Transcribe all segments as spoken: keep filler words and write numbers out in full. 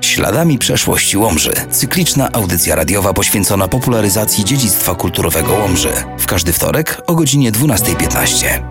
Śladami przeszłości Łomży. Cykliczna audycja radiowa poświęcona popularyzacji dziedzictwa kulturowego Łomży. W każdy wtorek o godzinie dwunasta piętnaście.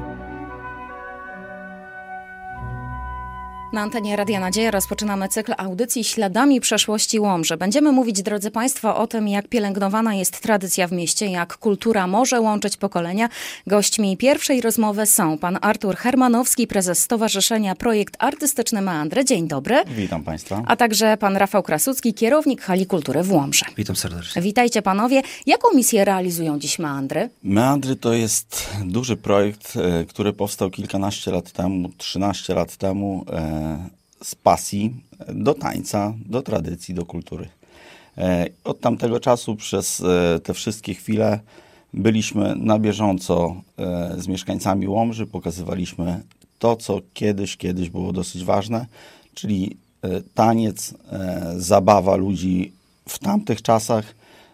Na antenie Radia Nadzieja rozpoczynamy cykl audycji Śladami przeszłości Łomży. Będziemy mówić, drodzy Państwo, o tym, jak pielęgnowana jest tradycja w mieście, jak kultura może łączyć pokolenia. Gośćmi pierwszej rozmowy są pan Artur Hermanowski, prezes Stowarzyszenia Projekt Artystyczny Meandry. Dzień dobry. Witam Państwa. A także pan Rafał Krasucki, kierownik Hali Kultury w Łomży. Witam serdecznie. Witajcie panowie. Jaką misję realizują dziś Meandry? Meandry to jest duży projekt, który powstał kilkanaście lat temu, trzynaście lat temu, z pasji do tańca, do tradycji, do kultury. Od tamtego czasu przez te wszystkie chwile byliśmy na bieżąco z mieszkańcami Łomży, pokazywaliśmy to, co kiedyś, kiedyś było dosyć ważne, czyli taniec, zabawa ludzi w tamtych czasach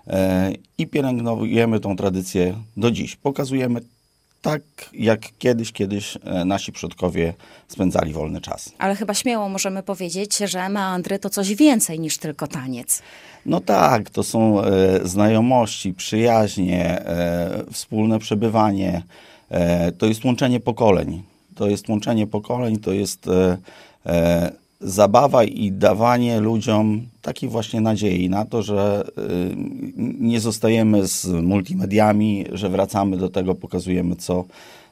i pielęgnujemy tą tradycję do dziś. Pokazujemy tak, jak kiedyś, kiedyś nasi przodkowie spędzali wolny czas. Ale chyba śmiało możemy powiedzieć, że meandry to coś więcej niż tylko taniec. No tak, to są e, znajomości, przyjaźnie, e, wspólne przebywanie. E, to jest łączenie pokoleń. To jest łączenie pokoleń, to jest e, e, zabawa i dawanie ludziom takiej właśnie nadziei na to, że y, nie zostajemy z multimediami, że wracamy do tego, pokazujemy, co,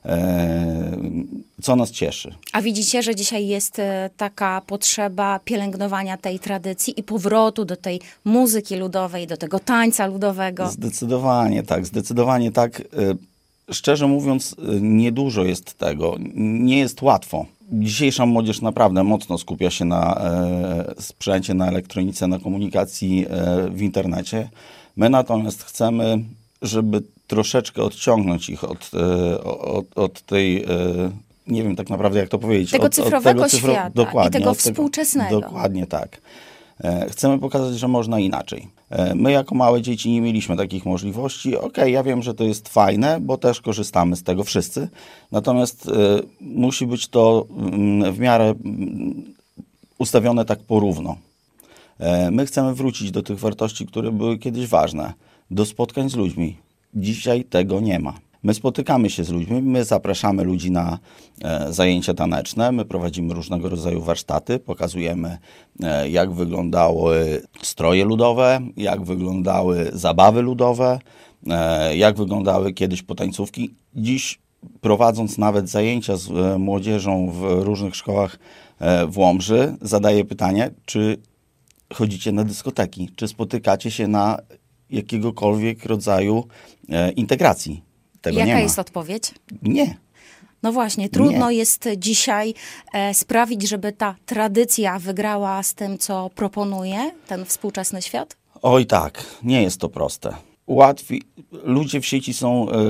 e, co nas cieszy. A widzicie, że dzisiaj jest e, taka potrzeba pielęgnowania tej tradycji i powrotu do tej muzyki ludowej, do tego tańca ludowego? Zdecydowanie tak, zdecydowanie tak. E, szczerze mówiąc, niedużo jest tego. Nie jest łatwo. Dzisiejsza młodzież naprawdę mocno skupia się na e, sprzęcie, na elektronice, na komunikacji e, w internecie. My natomiast chcemy, żeby troszeczkę odciągnąć ich od, e, od, od tej, e, nie wiem tak naprawdę jak to powiedzieć. Tego od, cyfrowego od tego cyfro... świata dokładnie, i tego od współczesnego. Dokładnie tak. E, chcemy pokazać, że można inaczej. E, my jako małe dzieci nie mieliśmy takich możliwości. Okej, okay, ja wiem, że to jest fajne, bo też korzystamy z tego wszyscy. Natomiast e, musi być to mm, w miarę mm, ustawione tak porówno. E, my chcemy wrócić do tych wartości, które były kiedyś ważne. Do spotkań z ludźmi. Dzisiaj tego nie ma. My spotykamy się z ludźmi, my zapraszamy ludzi na e, zajęcia taneczne, my prowadzimy różnego rodzaju warsztaty, pokazujemy e, jak wyglądały stroje ludowe, jak wyglądały zabawy ludowe, e, jak wyglądały kiedyś potańcówki. Dziś prowadząc nawet zajęcia z e, młodzieżą w różnych szkołach e, w Łomży, zadaję pytanie, czy chodzicie na dyskoteki, czy spotykacie się na jakiegokolwiek rodzaju e, integracji. Tego Jaka nie ma. jest odpowiedź? Nie. No właśnie, trudno Nie. jest dzisiaj e, sprawić, żeby ta tradycja wygrała z tym, co proponuje ten współczesny świat? Oj tak, nie jest to proste. Łatwiej, ludzie w sieci są e,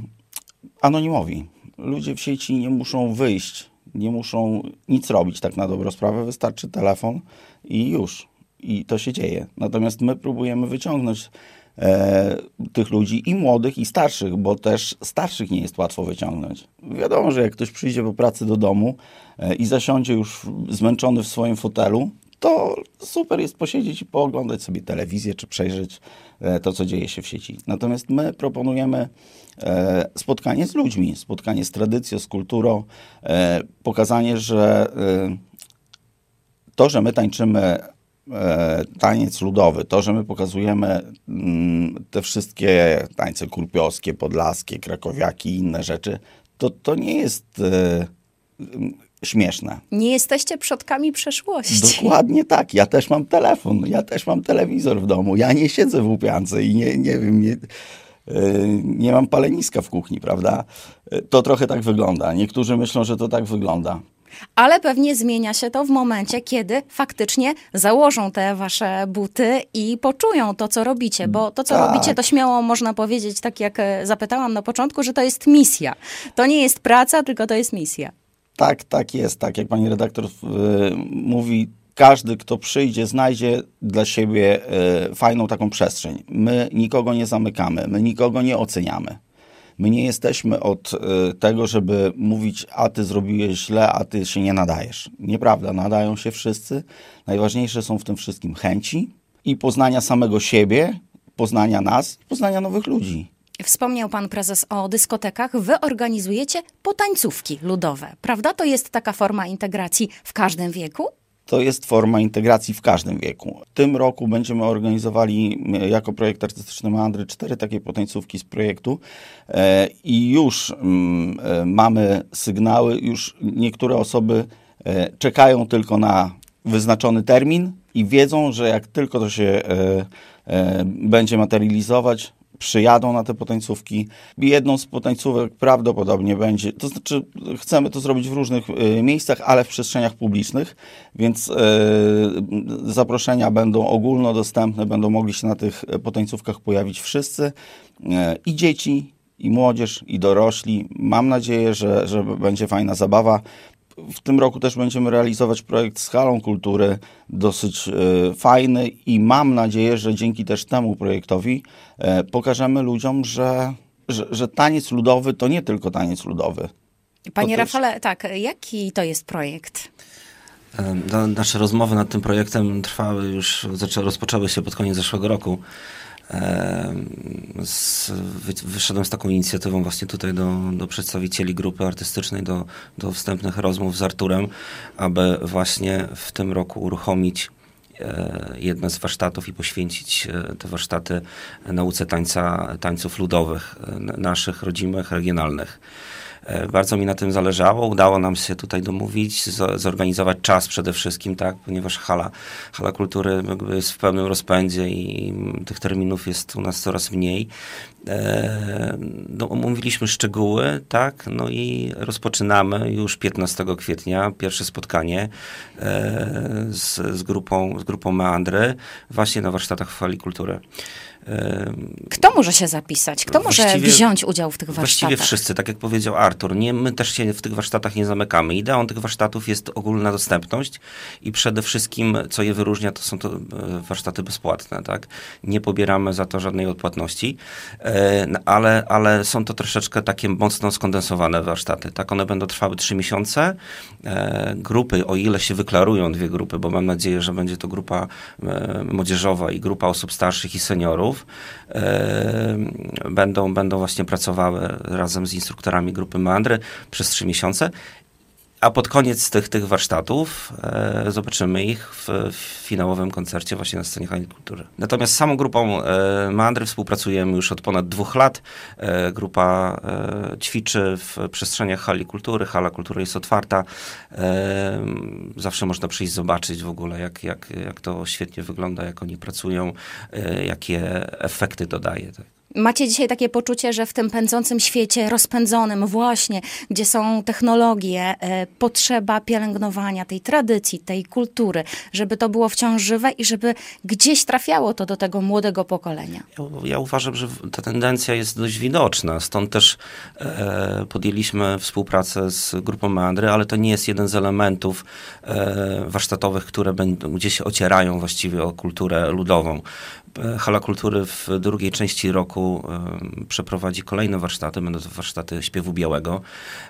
anonimowi. Ludzie w sieci nie muszą wyjść, nie muszą nic robić tak na dobrą sprawę. Wystarczy telefon i już. I to się dzieje. Natomiast my próbujemy wyciągnąć E, tych ludzi i młodych, i starszych, bo też starszych nie jest łatwo wyciągnąć. Wiadomo, że jak ktoś przyjdzie po pracy do domu e, i zasiądzie już zmęczony w swoim fotelu, to super jest posiedzieć i pooglądać sobie telewizję, czy przejrzeć e, to, co dzieje się w sieci. Natomiast my proponujemy e, spotkanie z ludźmi, spotkanie z tradycją, z kulturą, e, pokazanie, że e, to, że my tańczymy taniec ludowy, to, że my pokazujemy mm, te wszystkie tańce kurpiowskie, podlaskie, krakowiaki i inne rzeczy, to, to nie jest e, śmieszne. Nie jesteście przodkami przeszłości. Dokładnie tak. Ja też mam telefon, ja też mam telewizor w domu. Ja nie siedzę w łupiance i nie, nie wiem, nie, nie mam paleniska w kuchni, prawda? To trochę tak wygląda. Niektórzy myślą, że to tak wygląda. Ale pewnie zmienia się to w momencie, kiedy faktycznie założą te wasze buty i poczują to, co robicie. Bo to, co tak. robicie, to śmiało można powiedzieć, tak jak zapytałam na początku, że to jest misja. To nie jest praca, tylko to jest misja. Tak, tak jest. Tak jak pani redaktor yy, mówi, każdy, kto przyjdzie, znajdzie dla siebie yy, fajną taką przestrzeń. My nikogo nie zamykamy, my nikogo nie oceniamy. My nie jesteśmy od y, tego, żeby mówić, a ty zrobiłeś źle, a ty się nie nadajesz. Nieprawda, nadają się wszyscy. Najważniejsze są w tym wszystkim chęci i poznania samego siebie, poznania nas, poznania nowych ludzi. Wspomniał pan prezes o dyskotekach. Wy organizujecie potańcówki ludowe, prawda? To jest taka forma integracji w każdym wieku? To jest forma integracji w każdym wieku. W tym roku będziemy organizowali jako projekt artystyczny Meandry cztery takie potańcówki z projektu e, i już mm, e, mamy sygnały, już niektóre osoby e, czekają tylko na wyznaczony termin i wiedzą, że jak tylko to się e, e, będzie materializować, przyjadą na te potańcówki. Jedną z potańcówek prawdopodobnie będzie, to znaczy chcemy to zrobić w różnych y, miejscach, ale w przestrzeniach publicznych, więc y, zaproszenia będą ogólnodostępne, będą mogli się na tych potańcówkach pojawić wszyscy, y, i dzieci, i młodzież, i dorośli. Mam nadzieję, że, że będzie fajna zabawa. W tym roku też będziemy realizować projekt z Halą Kultury, dosyć y, fajny i mam nadzieję, że dzięki też temu projektowi y, pokażemy ludziom, że, że, że taniec ludowy to nie tylko taniec ludowy. Panie to Rafale, też... tak, jaki to jest projekt? Nasze rozmowy nad tym projektem trwały już, zaczęły, rozpoczęły się pod koniec zeszłego roku. Z, wyszedłem z taką inicjatywą właśnie tutaj do, do przedstawicieli grupy artystycznej, do, do wstępnych rozmów z Arturem, aby właśnie w tym roku uruchomić jedne z warsztatów i poświęcić te warsztaty nauce tańca, tańców ludowych, naszych rodzimych, regionalnych. Bardzo mi na tym zależało. Udało nam się tutaj domówić, zorganizować czas przede wszystkim, tak, ponieważ hala, hala kultury jakby jest w pełnym rozpędzie i tych terminów jest u nas coraz mniej. E, no, omówiliśmy szczegóły, tak, no i rozpoczynamy już piętnastego kwietnia pierwsze spotkanie e, z, z, grupą, z grupą Meandry właśnie na warsztatach w hali kultury. Kto może się zapisać? Kto może Właściwie, wziąć udział w tych warsztatach? Właściwie wszyscy, tak jak powiedział Artur. Nie, my też się w tych warsztatach nie zamykamy. Ideą tych warsztatów jest ogólna dostępność i przede wszystkim, co je wyróżnia, to są to warsztaty bezpłatne. Tak? Nie pobieramy za to żadnej odpłatności, ale, ale są to troszeczkę takie mocno skondensowane warsztaty. Tak? One będą trwały trzy miesiące. Grupy, o ile się wyklarują dwie grupy, bo mam nadzieję, że będzie to grupa młodzieżowa i grupa osób starszych i seniorów, Będą, będą właśnie pracowały razem z instruktorami grupy Meandry przez trzy miesiące, a pod koniec tych, tych warsztatów e, zobaczymy ich w, w finałowym koncercie właśnie na scenie Hali Kultury. Natomiast z samą grupą e, Meandry współpracujemy już od ponad dwóch lat. E, grupa e, ćwiczy w przestrzeniach Hali Kultury. Hala Kultury jest otwarta. E, zawsze można przyjść zobaczyć w ogóle, jak, jak, jak to świetnie wygląda, jak oni pracują, e, jakie efekty dodaje. Tak. Macie dzisiaj takie poczucie, że w tym pędzącym świecie, rozpędzonym właśnie, gdzie są technologie, e, potrzeba pielęgnowania tej tradycji, tej kultury, żeby to było wciąż żywe i żeby gdzieś trafiało to do tego młodego pokolenia? Ja, ja uważam, że ta tendencja jest dość widoczna, stąd też e, podjęliśmy współpracę z grupą Meandry, ale to nie jest jeden z elementów e, warsztatowych, które będą, gdzie się ocierają właściwie o kulturę ludową. Hala Kultury w drugiej części roku e, przeprowadzi kolejne warsztaty. Będą to warsztaty śpiewu białego.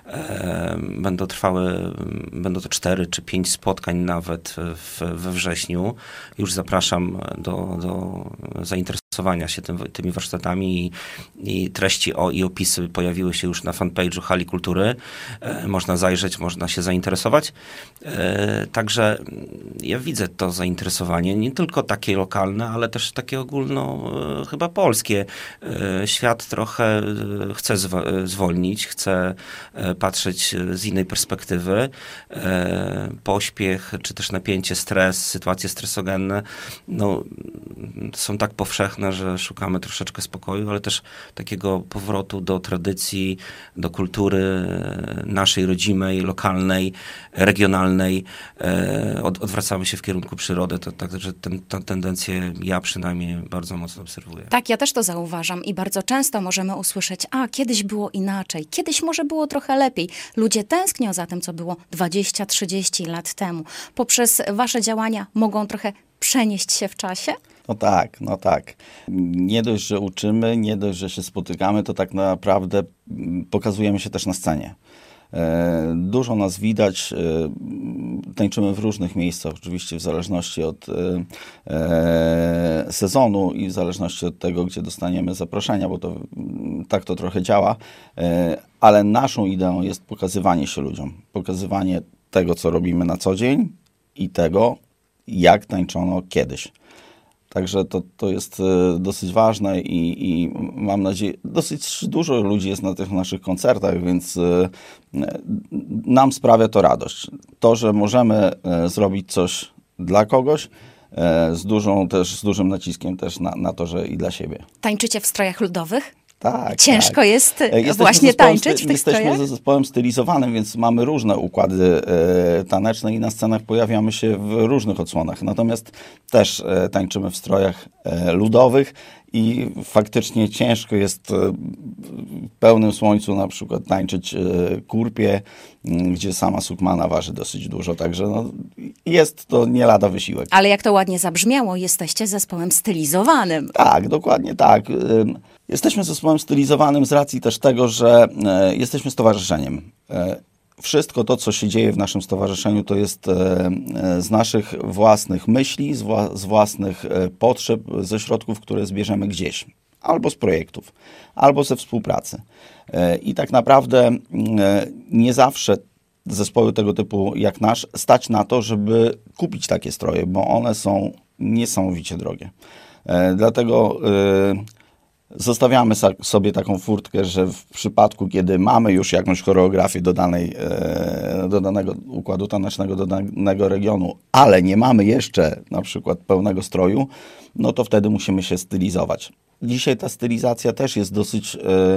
E, będą trwały, będą to cztery czy pięć spotkań nawet w, we wrześniu. Już zapraszam do, do zainteresowania się tym, tymi warsztatami i, i treści o, i opisy pojawiły się już na fanpage'u Hali Kultury. E, można zajrzeć, można się zainteresować. E, także ja widzę to zainteresowanie, nie tylko takie lokalne, ale też takie ogólno e, chyba polskie. E, świat trochę e, chce zwa- zwolnić, chce e, patrzeć z innej perspektywy. E, pośpiech, czy też napięcie, stres, sytuacje stresogenne, no, są tak powszechne, że szukamy troszeczkę spokoju, ale też takiego powrotu do tradycji, do kultury naszej rodzimej, lokalnej, regionalnej. E, od, odwracamy się w kierunku przyrody. To, także ten, tę tendencję ja przynajmniej bardzo mocno obserwuję. Tak, ja też to zauważam i bardzo często możemy usłyszeć, a kiedyś było inaczej, kiedyś może było trochę lepiej. Ludzie tęsknią za tym, co było dwadzieścia trzydzieści lat temu. Poprzez wasze działania mogą trochę przenieść się w czasie? No tak, no tak. Nie dość, że uczymy, nie dość, że się spotykamy, to tak naprawdę pokazujemy się też na scenie. Dużo nas widać, tańczymy w różnych miejscach, oczywiście w zależności od sezonu i w zależności od tego, gdzie dostaniemy zaproszenia, bo to tak to trochę działa, ale naszą ideą jest pokazywanie się ludziom, pokazywanie tego, co robimy na co dzień i tego, jak tańczono kiedyś. Także to, to jest dosyć ważne i, i mam nadzieję, dosyć dużo ludzi jest na tych naszych koncertach, więc nam sprawia to radość. To, że możemy zrobić coś dla kogoś, z dużą też, z dużym naciskiem też na, na to, że i dla siebie. Tańczycie w strojach ludowych? Tak, Ciężko tak. jest Jesteśmy właśnie zespołem, tańczyć w tych jesteśmy strojach? ze zespołem stylizowanym, więc mamy różne układy e, taneczne i na scenach pojawiamy się w różnych odsłonach. Natomiast też e, tańczymy w strojach e, ludowych i faktycznie ciężko jest e, w pełnym słońcu na przykład tańczyć e, kurpie, m, gdzie sama sukmana waży dosyć dużo. Także no, jest to nie lada wysiłek. Ale jak to ładnie zabrzmiało, jesteście zespołem stylizowanym. Tak, dokładnie tak. Jesteśmy zespołem stylizowanym z racji też tego, że e, jesteśmy stowarzyszeniem. E, wszystko to, co się dzieje w naszym stowarzyszeniu, to jest e, e, z naszych własnych myśli, z, wła- z własnych e, potrzeb, ze środków, które zbierzemy gdzieś. Albo z projektów, albo ze współpracy. E, I tak naprawdę e, nie zawsze zespoły tego typu jak nasz stać na to, żeby kupić takie stroje, bo one są niesamowicie drogie. E, dlatego e, zostawiamy sobie taką furtkę, że w przypadku, kiedy mamy już jakąś choreografię do, danej, do danego układu tanecznego, do danego regionu, ale nie mamy jeszcze na przykład pełnego stroju, no to wtedy musimy się stylizować. Dzisiaj ta stylizacja też jest dosyć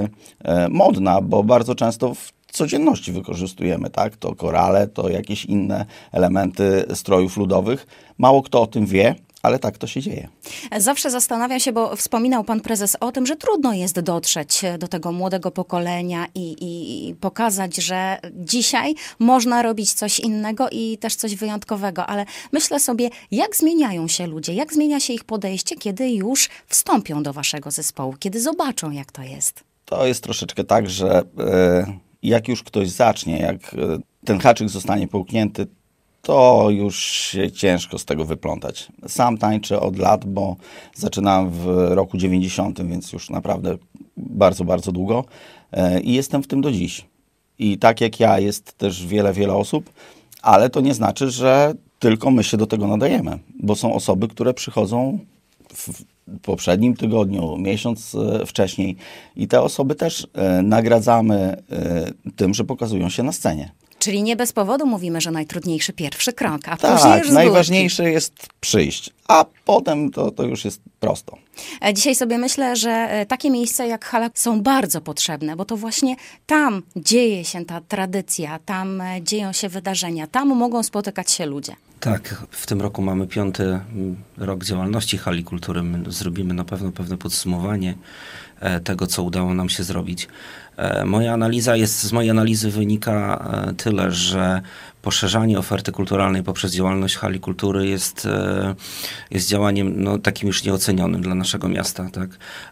modna, bo bardzo często w codzienności wykorzystujemy, tak? To korale, to jakieś inne elementy strojów ludowych. Mało kto o tym wie, ale tak to się dzieje. Zawsze zastanawiam się, bo wspominał pan prezes o tym, że trudno jest dotrzeć do tego młodego pokolenia i, i pokazać, że dzisiaj można robić coś innego i też coś wyjątkowego, ale myślę sobie, jak zmieniają się ludzie, jak zmienia się ich podejście, kiedy już wstąpią do waszego zespołu, kiedy zobaczą, jak to jest. To jest troszeczkę tak, że e, jak już ktoś zacznie, jak e, ten haczyk zostanie połknięty, to już się ciężko z tego wyplątać. Sam tańczę od lat, bo zaczynałem w roku dziewięćdziesiątym, więc już naprawdę bardzo, bardzo długo e, i jestem w tym do dziś. I tak jak ja, jest też wiele, wiele osób, ale to nie znaczy, że tylko my się do tego nadajemy, bo są osoby, które przychodzą w poprzednim tygodniu, miesiąc e, wcześniej i te osoby też e, nagradzamy e, tym, że pokazują się na scenie. Czyli nie bez powodu mówimy, że najtrudniejszy pierwszy krok, a później Tak, już z najważniejsze jest przyjść, a potem to, to już jest prosto. Dzisiaj sobie myślę, że takie miejsca jak hala są bardzo potrzebne, bo to właśnie tam dzieje się ta tradycja, tam dzieją się wydarzenia, tam mogą spotykać się ludzie. Tak, w tym roku mamy piąty rok działalności Hali Kultury. My zrobimy na pewno pewne podsumowanie tego, co udało nam się zrobić. Moja analiza jest, z mojej analizy wynika tyle, że poszerzanie oferty kulturalnej poprzez działalność Hali Kultury jest, jest działaniem no, takim już nieocenionym dla naszego miasta. Tak?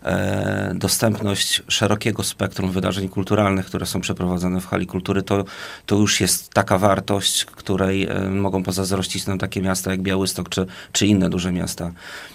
Dostępność szerokiego spektrum wydarzeń kulturalnych, które są przeprowadzane w Hali Kultury, to, to już jest taka wartość, której mogą pozazdrościć nam takie miasta jak Białystok czy, czy inne duże miasta.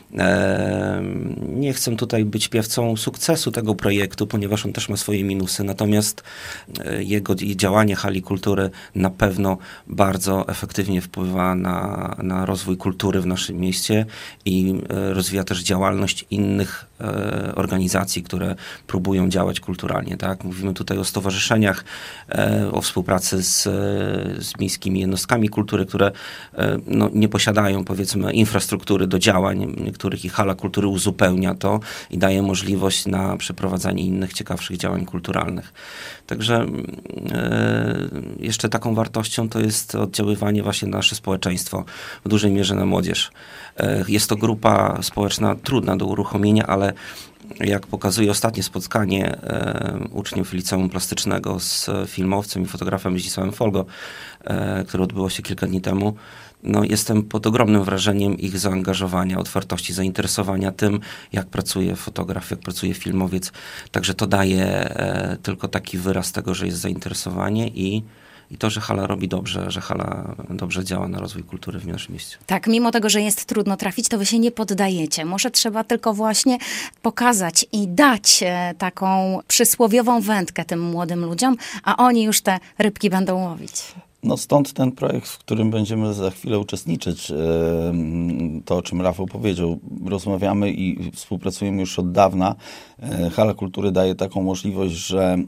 Nie chcę tutaj być piewcą sukcesu tego projektu, ponieważ on też ma swoje minusy, natomiast jego działanie Hali Kultury na pewno bardzo efektywnie wpływa na, na rozwój kultury w naszym mieście i rozwija też działalność innych e, organizacji, które próbują działać kulturalnie. Tak? Mówimy tutaj o stowarzyszeniach, e, o współpracy z, z miejskimi jednostkami kultury, które e, no, nie posiadają, powiedzmy, infrastruktury do działań niektórych i Hala Kultury uzupełnia to i daje możliwość na przeprowadzanie innych ciekawszych działań kulturalnych. Także e, jeszcze taką wartością to jest oddziaływanie właśnie na nasze społeczeństwo, w dużej mierze na młodzież. E, jest to grupa społeczna trudna do uruchomienia, ale jak pokazuje ostatnie spotkanie e, uczniów liceum plastycznego z filmowcem i fotografem Zdzisławem Folgo, e, które odbyło się kilka dni temu, no, jestem pod ogromnym wrażeniem ich zaangażowania, otwartości, zainteresowania tym, jak pracuje fotograf, jak pracuje filmowiec. Także to daje e, tylko taki wyraz tego, że jest zainteresowanie i I to, że hala robi dobrze, że hala dobrze działa na rozwój kultury w naszym mieście. Tak, mimo tego, że jest trudno trafić, to wy się nie poddajecie. Może trzeba tylko właśnie pokazać i dać taką przysłowiową wędkę tym młodym ludziom, a oni już te rybki będą łowić. No stąd ten projekt, w którym będziemy za chwilę uczestniczyć. To, o czym Rafał powiedział. Rozmawiamy i współpracujemy już od dawna. Hala Kultury daje taką możliwość, że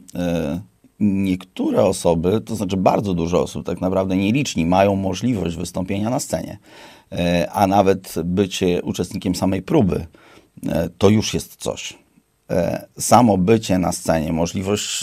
niektóre osoby, to znaczy bardzo dużo osób, tak naprawdę nieliczni, mają możliwość wystąpienia na scenie, a nawet bycie uczestnikiem samej próby, to już jest coś. Samo bycie na scenie, możliwość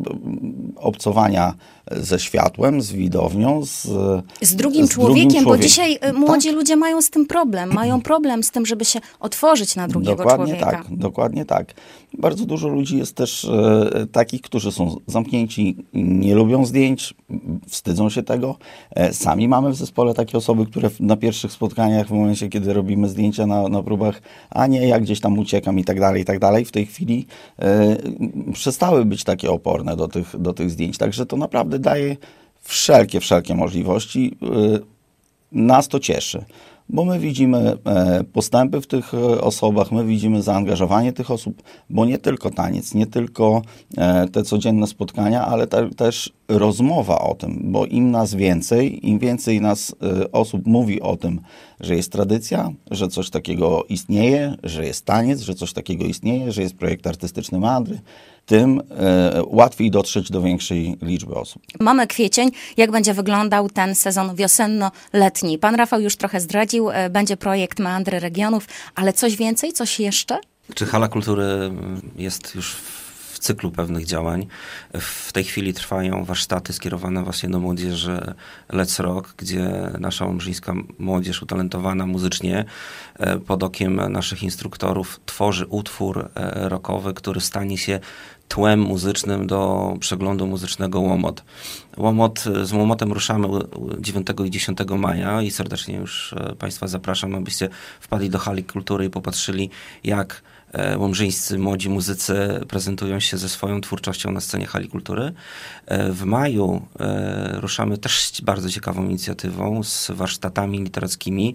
obcowania ze światłem, z widownią, z, z drugim z człowiekiem, drugim bo dzisiaj młodzi tak. ludzie mają z tym problem. Mają problem z tym, żeby się otworzyć na drugiego dokładnie człowieka. Tak, dokładnie tak. Bardzo dużo ludzi jest też e, takich, którzy są zamknięci, nie lubią zdjęć, wstydzą się tego. E, sami mamy w zespole takie osoby, które na pierwszych spotkaniach, w momencie, kiedy robimy zdjęcia na, na próbach, a nie, ja gdzieś tam uciekam i tak dalej, i tak dalej, w tej chwili e, przestały być takie oporne do tych, do tych zdjęć. Także to naprawdę daje wszelkie, wszelkie możliwości. Nas to cieszy, bo my widzimy postępy w tych osobach, my widzimy zaangażowanie tych osób, bo nie tylko taniec, nie tylko te codzienne spotkania, ale te, też rozmowa o tym, bo im nas więcej, im więcej nas osób mówi o tym, że jest tradycja, że coś takiego istnieje, że jest taniec, że coś takiego istnieje, że jest projekt artystyczny Meandry, tym e, łatwiej dotrzeć do większej liczby osób. Mamy kwiecień. Jak będzie wyglądał ten sezon wiosenno-letni? Pan Rafał już trochę zdradził, e, będzie projekt Meandry Regionów, ale coś więcej, coś jeszcze? Czy Hala Kultury jest już w cyklu pewnych działań? W tej chwili trwają warsztaty skierowane właśnie do młodzieży Let's Rock, gdzie nasza łomżyńska młodzież utalentowana muzycznie pod okiem naszych instruktorów tworzy utwór rockowy, który stanie się tłem muzycznym do przeglądu muzycznego Łomot. Łomot, z Łomotem ruszamy dziewiątego i dziesiątego maja i serdecznie już Państwa zapraszam, abyście wpadli do Hali Kultury i popatrzyli, jak łomżyńscy młodzi muzycy prezentują się ze swoją twórczością na scenie Hali Kultury. W maju ruszamy też bardzo ciekawą inicjatywą z warsztatami literackimi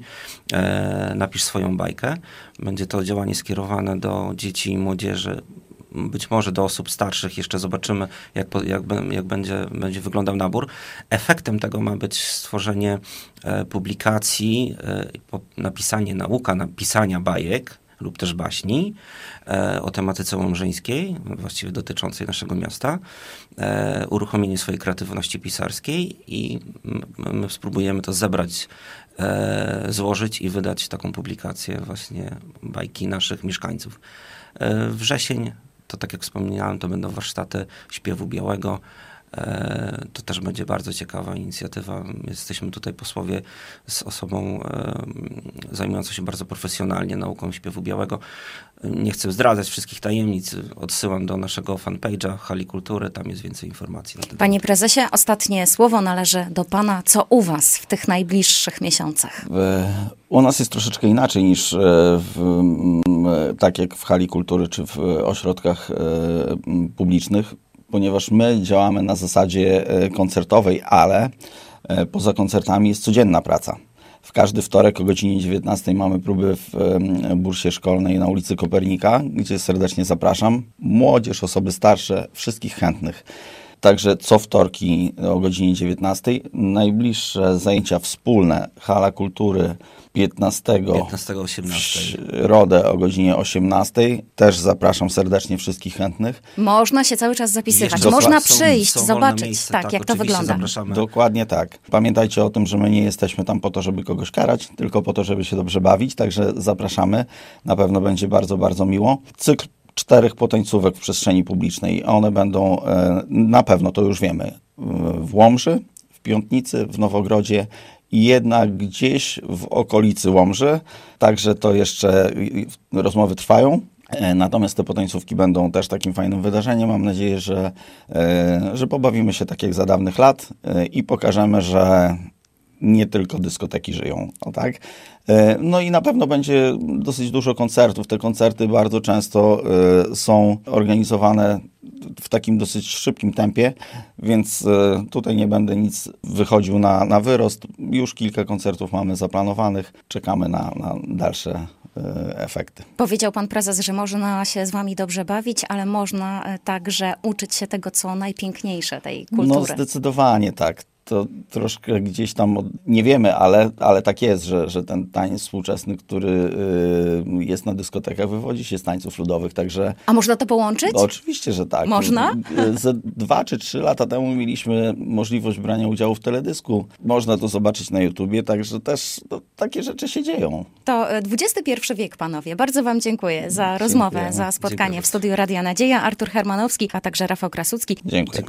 Napisz swoją bajkę. Będzie to działanie skierowane do dzieci i młodzieży, być może do osób starszych, jeszcze zobaczymy, jak, jak, jak będzie, będzie wyglądał nabór. Efektem tego ma być stworzenie e, publikacji, e, napisanie, nauka napisania bajek lub też baśni e, o tematyce łomżyńskiej, właściwie dotyczącej naszego miasta, e, uruchomienie swojej kreatywności pisarskiej i my, my spróbujemy to zebrać, e, złożyć i wydać taką publikację właśnie bajki naszych mieszkańców. E, wrzesień, to tak jak wspomniałem, to będą warsztaty śpiewu białego. E, to też będzie bardzo ciekawa inicjatywa. Jesteśmy tutaj posłowie z osobą e, zajmującą się bardzo profesjonalnie nauką śpiewu białego. Nie chcę zdradzać wszystkich tajemnic. Odsyłam do naszego fanpage'a Hali Kultury. Tam jest więcej informacji na ten Panie temat. prezesie, ostatnie słowo należy do pana. Co u was w tych najbliższych miesiącach? U nas jest troszeczkę inaczej niż w, tak jak w Hali Kultury czy w ośrodkach publicznych, ponieważ my działamy na zasadzie koncertowej, ale poza koncertami jest codzienna praca. W każdy wtorek o godzinie dziewiętnastej mamy próby w bursie szkolnej na ulicy Kopernika, gdzie serdecznie zapraszam. Młodzież, osoby starsze, wszystkich chętnych. Także co wtorki o godzinie dziewiętnastej. Najbliższe zajęcia wspólne Hala Kultury piętnastego, piętnastego osiemnastego. w środę o godzinie osiemnastej. Też zapraszam serdecznie wszystkich chętnych. Można się cały czas zapisywać. Jeszcze Można są- przyjść, są wolne zobaczyć, miejsca, tak, tak, jak to oczywiście wygląda. zapraszamy. Dokładnie tak. Pamiętajcie o tym, że my nie jesteśmy tam po to, żeby kogoś karać, tylko po to, żeby się dobrze bawić. Także zapraszamy. Na pewno będzie bardzo, bardzo miło. Cykl czterech potańcówek w przestrzeni publicznej. One będą, e, na pewno to już wiemy, w Łomży, w Piątnicy, w Nowogrodzie i jednak gdzieś w okolicy Łomży. Także to jeszcze rozmowy trwają. E, Natomiast te potańcówki będą też takim fajnym wydarzeniem. Mam nadzieję, że, e, że pobawimy się tak jak za dawnych lat e, i pokażemy, że nie tylko dyskoteki żyją, no tak? No i na pewno będzie dosyć dużo koncertów. Te koncerty bardzo często są organizowane w takim dosyć szybkim tempie, więc tutaj nie będę nic wychodził na, na wyrost. Już kilka koncertów mamy zaplanowanych. Czekamy na, na dalsze efekty. Powiedział pan prezes, że można się z wami dobrze bawić, ale można także uczyć się tego, co najpiękniejsze, tej kultury. No zdecydowanie tak. To troszkę gdzieś tam, nie wiemy, ale, ale tak jest, że, że ten taniec współczesny, który y, jest na dyskotekach, wywodzi się z tańców ludowych, także... A można to połączyć? No, oczywiście, że tak. Można? Ze dwa czy trzy lata temu mieliśmy możliwość brania udziału w teledysku. Można to zobaczyć na YouTubie, także też no, takie rzeczy się dzieją. To dwudziesty pierwszy wiek, panowie. Bardzo wam dziękuję za rozmowę, Dziękujemy. za spotkanie Dziękuję. w studiu Radia Nadzieja. Artur Hermanowski, a także Rafał Krasucki. Dziękuję.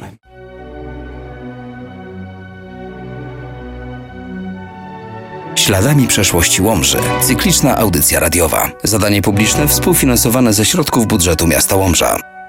Śladami przeszłości Łomży. Cykliczna audycja radiowa. Zadanie publiczne współfinansowane ze środków budżetu miasta Łomża.